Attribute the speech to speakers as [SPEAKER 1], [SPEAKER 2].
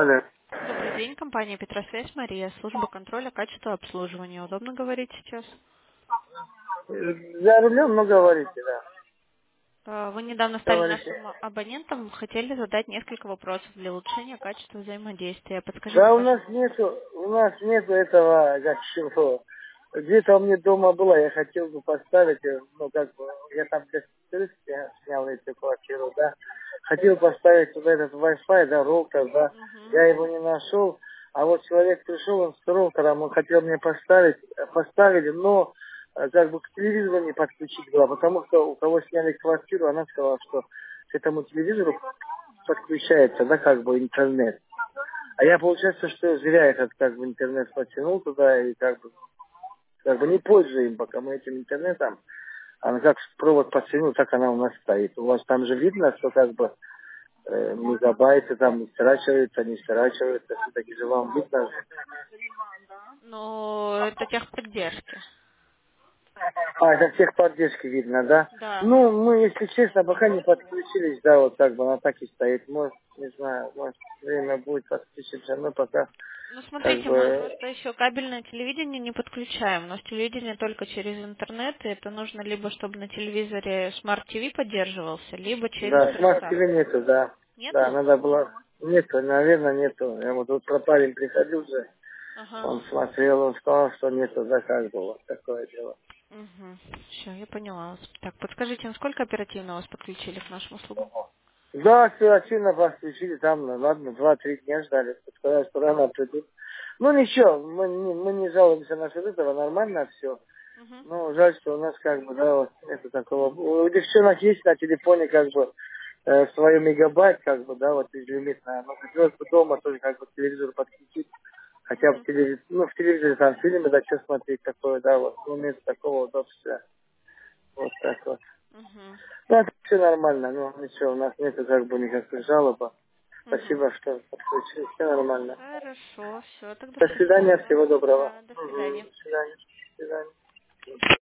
[SPEAKER 1] Алло.
[SPEAKER 2] Добрый день, компания Петросвязь, Мария, служба контроля качества обслуживания. Удобно говорить сейчас?
[SPEAKER 1] За рулем, ну, говорите, да.
[SPEAKER 2] Вы недавно стали
[SPEAKER 1] Говорите.
[SPEAKER 2] нашим абонентом, хотели задать несколько вопросов для улучшения качества взаимодействия. Подскажите,
[SPEAKER 1] Да,
[SPEAKER 2] пожалуйста.
[SPEAKER 1] у нас нету этого, как чего. Где-то у меня дома было, я хотел бы поставить, ну, как бы, я там для я снял эту квартиру, да. Хотел поставить туда этот Wi-Fi, да, роутер, да.
[SPEAKER 2] Угу.
[SPEAKER 1] Я его не нашел, а вот человек пришел, он с роутером, он хотел мне поставить, поставили, но как бы к телевизору не подключить было, потому что у кого сняли квартиру, она сказала, что к этому телевизору подключается, да, как бы интернет. А я, получается, что зря этот, как бы, интернет потянул туда и как бы не пользуюсь им, пока мы этим интернетом. Она как провод потянул, так она у нас стоит. У вас там же видно, что как бы мегабайты там не страчиваются, не страчиваются, все-таки же вам видно.
[SPEAKER 2] Ну, это техподдержки.
[SPEAKER 1] А, это техподдержки видно, да?
[SPEAKER 2] Да.
[SPEAKER 1] Ну, мы, если честно, пока не подключились, да, вот как бы она так и стоит. Может, не знаю, может, время будет подключиться, но пока
[SPEAKER 2] Ну,
[SPEAKER 1] как
[SPEAKER 2] смотрите, мы
[SPEAKER 1] бы.
[SPEAKER 2] просто еще кабельное телевидение не подключаем. У нас телевидение только через интернет, и это нужно либо, чтобы на телевизоре Smart TV поддерживался, либо через
[SPEAKER 1] Да, смарт ТВ
[SPEAKER 2] приставку.
[SPEAKER 1] нету, да. Да,
[SPEAKER 2] Нету?
[SPEAKER 1] надо было. Нету, наверное, нету. Я вот тут про парень приходил же,
[SPEAKER 2] Ага.
[SPEAKER 1] он смотрел, он сказал, что нету, да, как бы вот такое дело.
[SPEAKER 2] Угу. Все, я поняла вас. Так, подскажите, насколько оперативно вас подключили к нашим услугам?
[SPEAKER 1] Да, оперативно подключили, там, ну, ладно, 2-3 дня ждали, сказали, что рано придут. Ну ничего, мы не жалуемся насчет этого, нормально все.
[SPEAKER 2] Угу.
[SPEAKER 1] Ну, жаль, что у нас как бы, да, вот нету такого. У девчонок есть на телефоне как бы свой мегабайт, как бы, да, вот безлимитная. Но хотелось бы дома тоже как бы телевизор подключить. Хотя бы
[SPEAKER 2] Угу.
[SPEAKER 1] ну, в телевизоре там фильмы, да, что смотреть такое, да, вот, ну, нет такого удобства. Вот так вот.
[SPEAKER 2] Угу.
[SPEAKER 1] Ну, это все нормально, ну, ничего, у нас нету как бы никаких жалоб.
[SPEAKER 2] Угу.
[SPEAKER 1] Спасибо, что подключили, все нормально.
[SPEAKER 2] Хорошо, все, тогда
[SPEAKER 1] До
[SPEAKER 2] всего
[SPEAKER 1] свидания,
[SPEAKER 2] доброго.
[SPEAKER 1] всего доброго.
[SPEAKER 2] Да, до
[SPEAKER 1] Мгм,
[SPEAKER 2] свидания.
[SPEAKER 1] до свидания. До свидания.